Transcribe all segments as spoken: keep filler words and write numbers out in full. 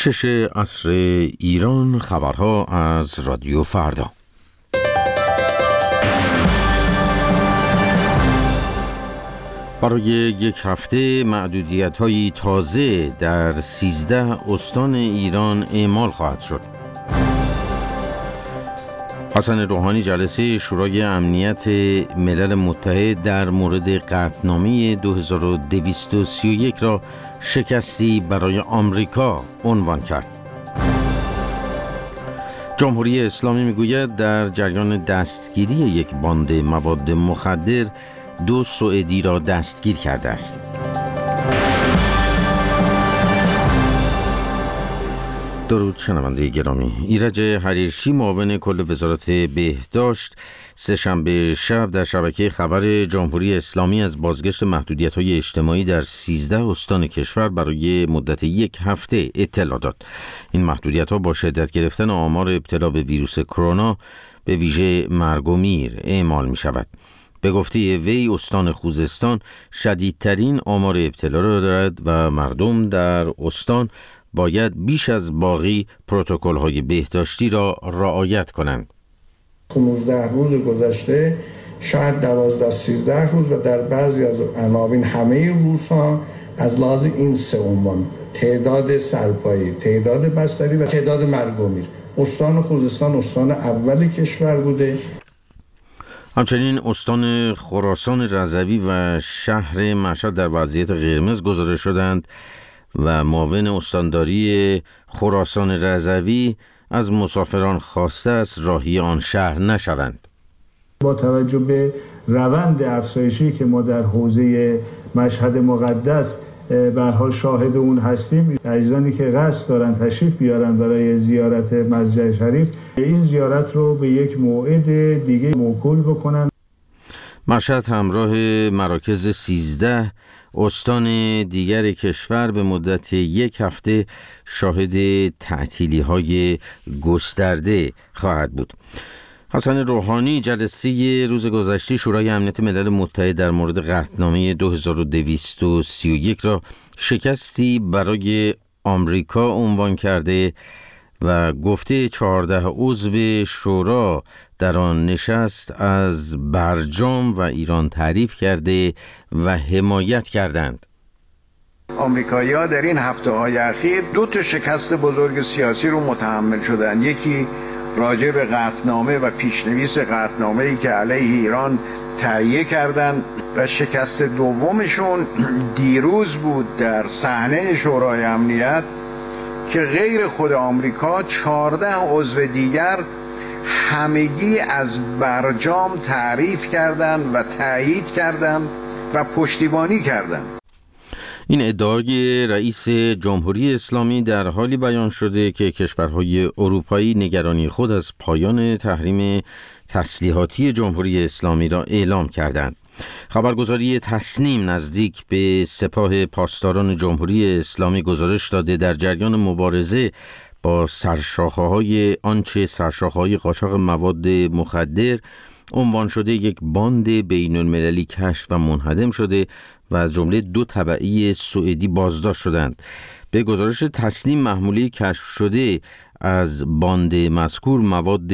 شش عصر ایران، خبرها از رادیو فردا. برای یک هفته محدودیت‌های تازه در سیزده استان ایران اعمال خواهد شد. حسن روحانی جلسه شورای امنیت ملل متحد در مورد قطعنامه دو هزار و دویست و سی و یک را شکستی برای آمریکا عنوان کرد. جمهوری اسلامی میگوید در جریان دستگیری یک باند مواد مخدر دو سوئدی را دستگیر کرده است. درود شنونده گرامی. ایرج حریرچی معاون کل وزارت بهداشت سه‌شنبه شب در شبکه خبر جمهوری اسلامی از بازگشت محدودیت‌های اجتماعی در سیزده استان کشور برای مدت یک هفته اطلاع داد. این محدودیت‌ها با شدت گرفتن آمار ابتلا به ویروس کرونا به ویژه مرگ و میر اعمال می‌شود. به گفته وی استان خوزستان شدیدترین آمار ابتلا را دارد و مردم در استان باید بیش از باقی پروتکل‌های بهداشتی را رعایت کنند. پانزده روز گذشته شاید دوازده سیزده روز و در بعضی از عناوین همه روزها از لحاظ این سه عنوان: تعداد سرپایی، تعداد بستری و تعداد مرگ و میر، استان خوزستان استان اول کشور بوده. همچنین استان خراسان رضوی و شهر مشهد در وضعیت قرمز گزارش شدند و معاون استانداری خراسان رضوی از مسافران خواسته است راهی آن شهر نشوند. با توجه به روند افزایشی که ما در حوزه مشهد مقدس به هر حال شاهد اون هستیم، عزیزانی که قصد دارن تشریف بیارن برای زیارت مسجد شریف این زیارت رو به یک موعد دیگه موکول بکنن. مشهد همراه مراکز سیزده استان دیگر کشور به مدت یک هفته شاهد تعطیلی‌های گسترده خواهد بود. حسن روحانی جلسه روز گذشته شورای امنیت ملل متحد در مورد قطعنامه دو هزار و دویست و سی و یک را شکستی برای آمریکا عنوان کرده و گفته چهارده عضو شورا در آن نشست از برجام و ایران تعریف کرده و حمایت کردند. آمریکایی‌ها در این هفته‌های اخیر دو تا شکست بزرگ سیاسی رو متحمل شدن. یکی راجع به قطعنامه و پیشنویس قطعنامه‌ای که علیه ایران تهیه کردند و شکست دومشون دیروز بود در صحنه شورای امنیت که غیر خود آمریکا چهارده عضو دیگر همگی از برجام تعریف کردند و تایید کردند و پشتیبانی کردند. این ادعای رئیس جمهوری اسلامی در حالی بیان شده که کشورهای اروپایی نگرانی خود از پایان تحریم تسلیحاتی جمهوری اسلامی را اعلام کردند. خبرگزاری تصنیم نزدیک به سپاه پاسداران جمهوری اسلامی گزارش داده در جریان مبارزه با سرشاخه‌های آنچه سرشاخه‌های قاچاق مواد مخدر عنوان شده یک باند بین‌المللی کشف و منهدم شده و از جمله دو تبعی سوئدی بازداشت شدند. به گزارش تصنیم محموله کشف شده از باند مذکور مواد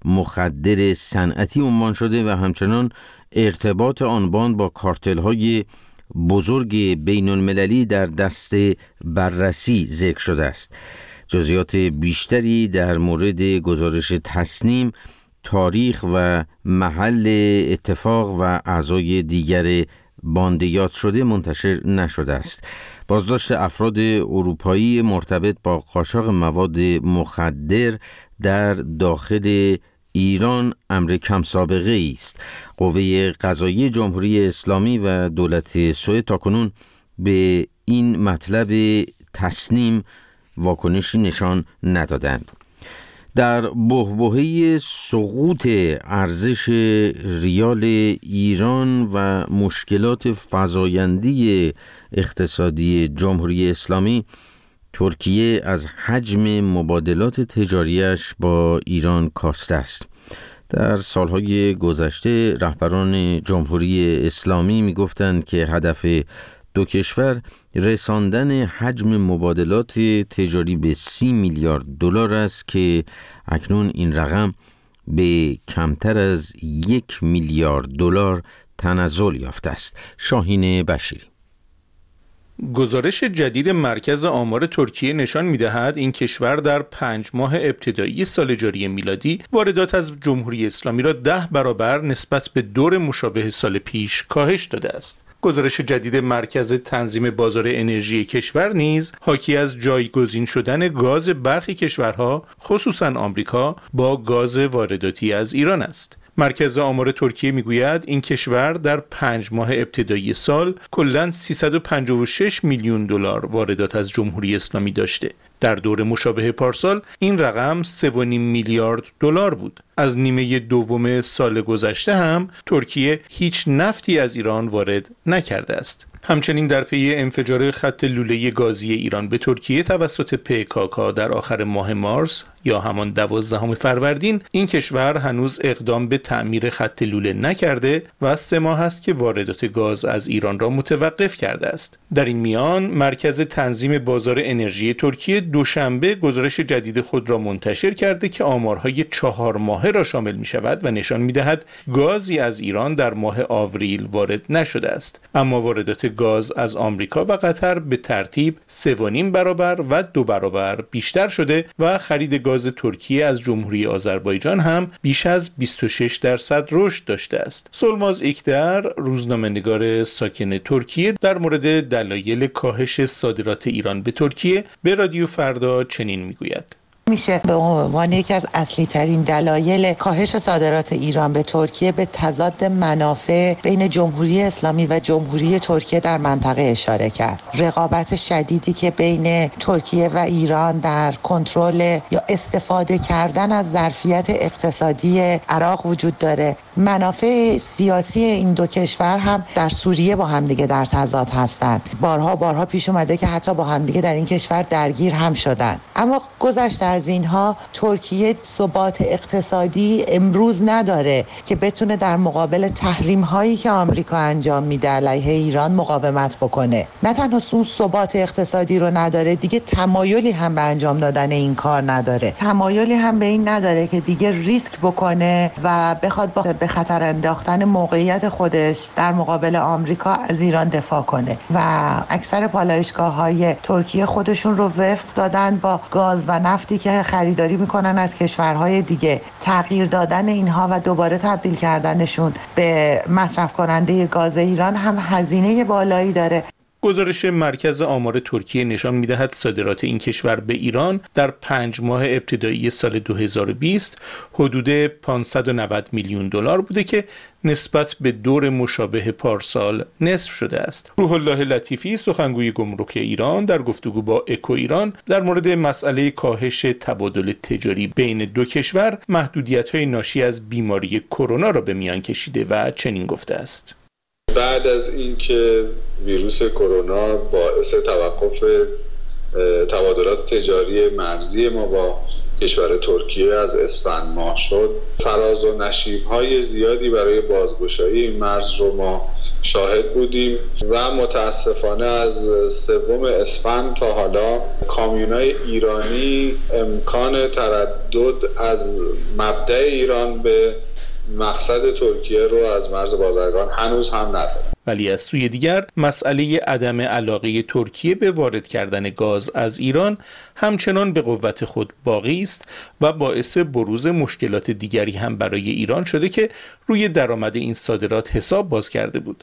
مخدر صنعتی عنوان شده و همچنان ارتباط آن باند با کارتل‌های بزرگ بین‌المللی در دست بررسی ذکر شده است. جزئیات بیشتری در مورد گزارش تصنیم، تاریخ و محل اتفاق و اعضای دیگر باند یاد شده منتشر نشده است. بازداشت افراد اروپایی مرتبط با قاچاق مواد مخدر در داخل ایران امر کم سابقه است. قوه قضاییه جمهوری اسلامی و دولت سوئد تاکنون به این مطلب تصنیم واکنشی نشان ندادند. در بحبوحه سقوط ارزش ریال ایران و مشکلات فزاینده اقتصادی جمهوری اسلامی، ترکیه از حجم مبادلات تجاریش با ایران کاسته است. در سالهای گذشته رهبران جمهوری اسلامی می گفتند که هدف دو کشور رساندن حجم مبادلات تجاری به سی میلیارد دلار است که اکنون این رقم به کمتر از یک میلیارد دلار تنزل یافته است. شاهین بشیری. گزارش جدید مرکز آمار ترکیه نشان می‌دهد این کشور در پنج ماه ابتدایی سال جاری میلادی واردات از جمهوری اسلامی را ده برابر نسبت به دور مشابه سال پیش کاهش داده است. گزارش جدید مرکز تنظیم بازار انرژی کشور نیز حاکی از جایگزین شدن گاز برخی کشورها خصوصا آمریکا با گاز وارداتی از ایران است. مرکز آمار ترکیه میگوید این کشور در پنج ماه ابتدایی سال کلاً سیصد و پنجاه و شش میلیون دلار واردات از جمهوری اسلامی داشته. در دور مشابه پارسال این رقم سه و نیم میلیارد دلار بود. از نیمه دوم سال گذشته هم ترکیه هیچ نفتی از ایران وارد نکرده است. همچنین در پی انفجار خط لوله گازی ایران به ترکیه توسط پیکاکا در آخر ماه مارس یا همان دوازدهم فروردین این کشور هنوز اقدام به تعمیر خط لوله نکرده و سه ماه است که واردات گاز از ایران را متوقف کرده است. در این میان مرکز تنظیم بازار انرژی ترکیه دوشنبه گزارش جدید خود را منتشر کرده که آمارهای چهار ماهه را شامل می شود و نشان می دهد گازی از ایران در ماه آوریل وارد نشده است، اما واردات گاز از آمریکا و قطر به ترتیب سه و نیم برابر و دو برابر بیشتر شده و خرید گاز ترکیه از جمهوری آذربایجان هم بیش از بیست و شش درصد رشد داشته است. سولماز اکدر، روزنامه‌نگار ساکن ترکیه، در مورد دلایل کاهش صادرات ایران به ترکیه به رادیو فردا چنین میگوید: میشه به عنوان یکی از اصلی ترین دلایل کاهش صادرات ایران به ترکیه به تضاد منافع بین جمهوری اسلامی و جمهوری ترکیه در منطقه اشاره کرد. رقابت شدیدی که بین ترکیه و ایران در کنترل یا استفاده کردن از ظرفیت اقتصادی عراق وجود داره. منافع سیاسی این دو کشور هم در سوریه با همدیگه در تضاد هستند. بارها بارها پیش اومده که حتی با همدیگه در این کشور درگیر هم شدن. اما گذشته از اینها ترکیه ثبات اقتصادی امروز نداره که بتونه در مقابل تحریم هایی که آمریکا انجام میده علیه ایران مقاومت بکنه. نه تنها اون ثبات اقتصادی رو نداره، دیگه تمایلی هم به انجام دادن این کار نداره. تمایلی هم به این نداره که دیگه ریسک بکنه و بخواد با به خطر انداختن موقعیت خودش در مقابل آمریکا از ایران دفاع کنه. و اکثر پالایشگاه‌های ترکیه خودشون رو وفق دادن با گاز و نفتی که خریداری میکنن از کشورهای دیگه. تغییر دادن اینها و دوباره تبدیل کردنشون به مصرف کننده گاز ایران هم هزینه بالایی داره. گزارش مرکز آمار ترکیه نشان می‌دهد صادرات این کشور به ایران در پنج ماه ابتدایی سال دو هزار و بیست حدود پانصد و نود میلیون دلار بوده که نسبت به دور مشابه پارسال نصف شده است. روح الله لطیفی، سخنگوی گمرک ایران، در گفتگو با اکو ایران در مورد مسئله کاهش تبادل تجاری بین دو کشور محدودیت‌های ناشی از بیماری کرونا را به میان کشیده و چنین گفته است: بعد از اینکه ویروس کرونا باعث توقف تبادلات تجاری مرزی ما با کشور ترکیه از اسفند ماه شد، فراز و نشیب‌های زیادی برای بازگشایی این مرز رو ما شاهد بودیم و متاسفانه از سوم اسفند تا حالا کامیونای ایرانی امکان تردد از مبدأ ایران به مقصد ترکیه رو از مرز بازرگان هنوز هم نداره. ولی از سوی دیگر مسئله عدم علاقه ترکیه به وارد کردن گاز از ایران همچنان به قوت خود باقی است و باعث بروز مشکلات دیگری هم برای ایران شده که روی درآمد این صادرات حساب باز کرده بود.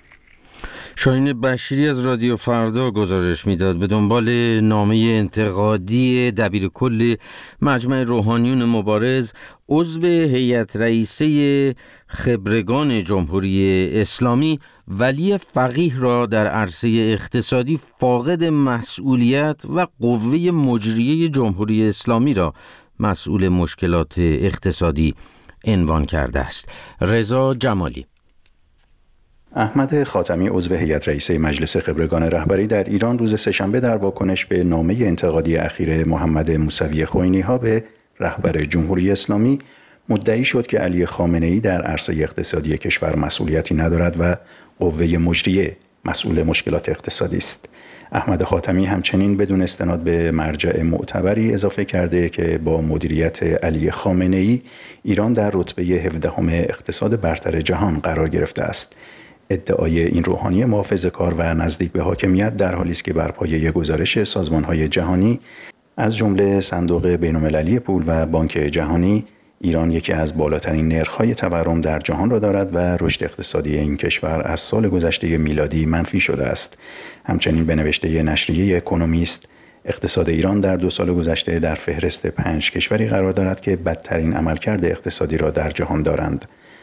شاهین بشیری از رادیو فردا گزارش میداد. به دنبال نامه انتقادی دبیر کل مجمع روحانیون مبارز، عضو هیئت رئیسه خبرگان جمهوری اسلامی ولی فقیه را در عرصه اقتصادی فاقد مسئولیت و قوه مجریه جمهوری اسلامی را مسئول مشکلات اقتصادی عنوان کرده است. رضا جمالی. احمد خاتمی، عضو هیئت رئیسه مجلس خبرگان رهبری در ایران، روز سه‌شنبه در واکنش به نامه انتقادی اخیر محمد موسوی خوئینی‌ها به رهبر جمهوری اسلامی مدعی شد که علی خامنه‌ای در عرصه اقتصادی کشور مسئولیتی ندارد و قوه مجریه مسئول مشکلات اقتصادی است. احمد خاتمی همچنین بدون استناد به مرجع معتبری اضافه کرده که با مدیریت علی خامنه‌ای ایران در رتبه هفدهم اقتصاد برتر جهان قرار گرفته است. ادعای این روحانی محافظه‌کار و نزدیک به حاکمیت در حالی است که بر پایه گزارش سازمان‌های جهانی از جمله صندوق بین‌المللی پول و بانک جهانی، ایران یکی از بالاترین نرخ‌های تورم در جهان را دارد و رشد اقتصادی این کشور از سال گذشته میلادی منفی شده است. همچنین به نوشته نشریه اکونومیست، اقتصاد ایران در دو سال گذشته در فهرست پنج کشوری قرار دارد که بدترین عملکرد اقتصادی را در جهان دارند.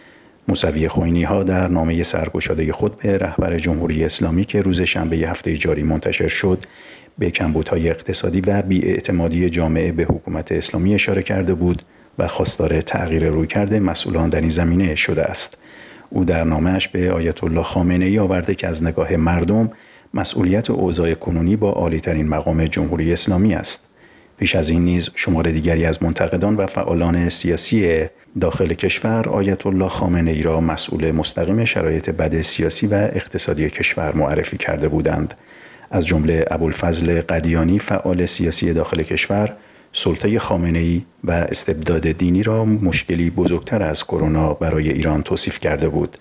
موسوی خوئینی‌ها در نامه سرگشاده خود به رهبر جمهوری اسلامی که روز شنبه هفته جاری منتشر شد، به کمبودهای اقتصادی و بی‌اعتمادی جامعه به حکومت اسلامی اشاره کرده بود و خواستار تغییر رویکرد مسئولان در این زمینه شده است. او در نامه‌اش به آیت الله خامنه‌ای آورده که از نگاه مردم مسئولیت اوضاع کنونی با عالی‌ترین مقام جمهوری اسلامی است. پیش از این نیز شمار دیگری از منتقدان و فعالان سیاسی داخل کشور آیت الله خامنه‌ای را مسئول مستقیم شرایط بد سیاسی و اقتصادی کشور معرفی کرده بودند. از جمله ابوالفضل قدیانی فعال سیاسی داخل کشور، سلطه خامنه‌ای و استبداد دینی را مشکلی بزرگتر از کرونا برای ایران توصیف کرده بود.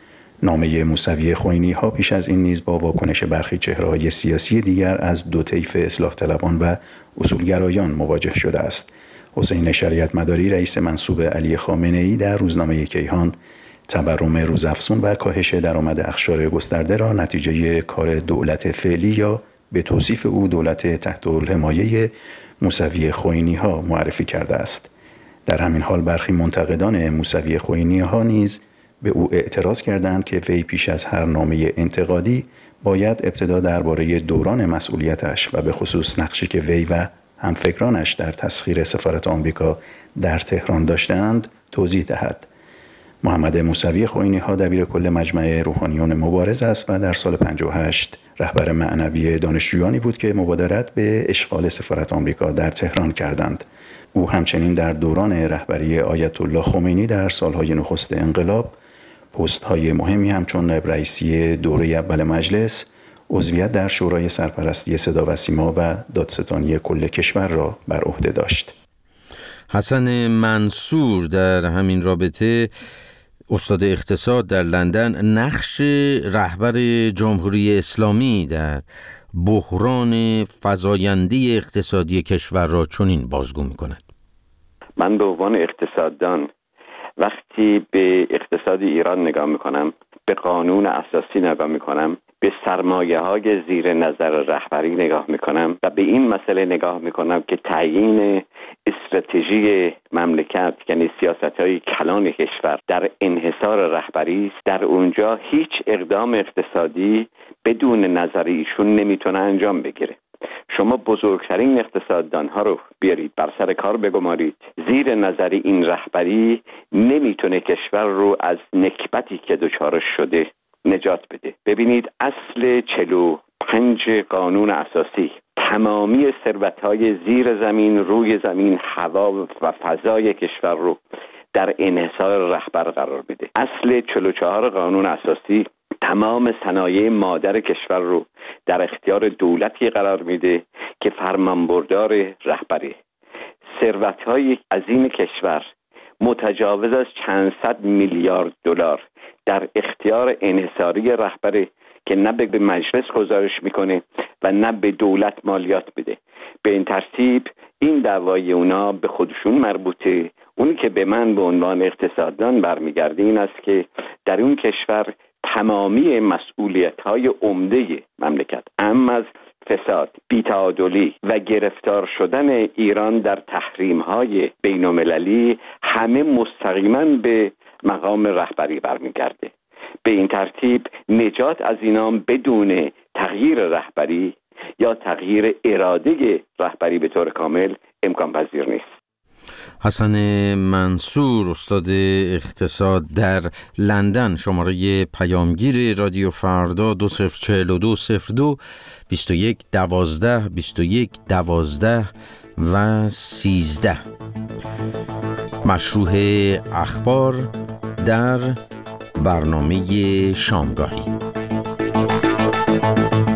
نامه موسوی خوئینی‌ها پیش از این نیز با واکنش برخی چهره‌های سیاسی دیگر از دو طیف اصلاح طلبان و اصولگرایان مواجه شده است. حسین شریعت مداری رئیس منصوب علی خامنه‌ای در روزنامه کیهان تورم روزافزون و کاهش درآمد اخشار گسترده را نتیجه کار دولت فعلی یا به توصیف او دولت تحت الحمایه موسوی خوئینی‌ها معرفی کرده است. در همین حال برخی منتقدان موسوی خوئینی‌ها نیز به او اعتراض کردند که وی پیش از هر نامه انتقادی باید ابتدا درباره دوران مسئولیتش و به خصوص نقشی که وی و همفکرانش در تسخیر سفارت آمریکا در تهران داشتند توضیح دهد. محمد موسوی خوئینی‌ها دبیر کل مجمع روحانیون مبارز است و در سال پنجاه و هشت رهبر معنوی دانشجویانی بود که مبادرت به اشغال سفارت آمریکا در تهران کردند. او همچنین در دوران رهبری آیت الله خمینی در سالهای نخست انقلاب پست‌های مهمی همچون نایب رئیسی دوره اول مجلس، عضویت در شورای سرپرستی صدا و سیما و دادستانی کل کشور را بر عهده داشت. حسن منصور در همین رابطه، استاد اقتصاد در لندن، نقش رهبر جمهوری اسلامی در بحران فزاینده اقتصادی کشور را چنین بازگو می‌کند. من به عنوان اقتصاددان وقتی به اقتصاد ایران نگاه می‌کنم، به قانون اساسی نگاه می‌کنم، به سرمایه‌های زیر نظر رهبری نگاه می‌کنم و به این مسئله نگاه می‌کنم که تعیین استراتژی مملکت یعنی سیاست‌های کلان کشور در انحصار رهبری است، در اونجا هیچ اقدام اقتصادی بدون نظر ایشون نمیتونه انجام بگیره. شما بزرگترین اقتصاددانها رو بیارید بر سر کار بگمارید، زیر نظر این رهبری نمیتونه کشور رو از نکبتی که دچارش شده نجات بده. ببینید اصل چهل و پنج قانون اساسی تمامی ثروت‌های زیر زمین، روی زمین، هوا و فضای کشور رو در انحصار رهبر قرار میده. اصل چهل و چهار قانون اساسی تمام صنایع مادر کشور رو در اختیار دولتی قرار میده که فرمانبردار رهبری. ثروت‌های عظیم کشور متجاوز از چند صد میلیارد دلار در اختیار انحصاری رهبری که نه به مجلس گزارش میکنه و نه به دولت مالیات بده. به این ترتیب این دعوای اونا به خودشون مربوطه. اونی که به من به عنوان اقتصاددان برمیگرده این است که در اون کشور تمامی مسئولیت‌های عمده مملکت، اما از فساد، بی‌تعادلی و گرفتار شدن ایران در تحریم‌های بین‌المللی همه مستقیما به مقام رهبری برمیگرده. به این ترتیب نجات از اینا بدون تغییر رهبری یا تغییر اراده رهبری به طور کامل امکان پذیر نیست. حسن منصور، استاد اقتصاد در لندن. شماره پیامگیر رادیو فردا دو صفر چهل و دو صفر دو بیست و یک دوازده بیست و یک دوازده و سیزده. مشروح اخبار در برنامه شامگاهی. شد.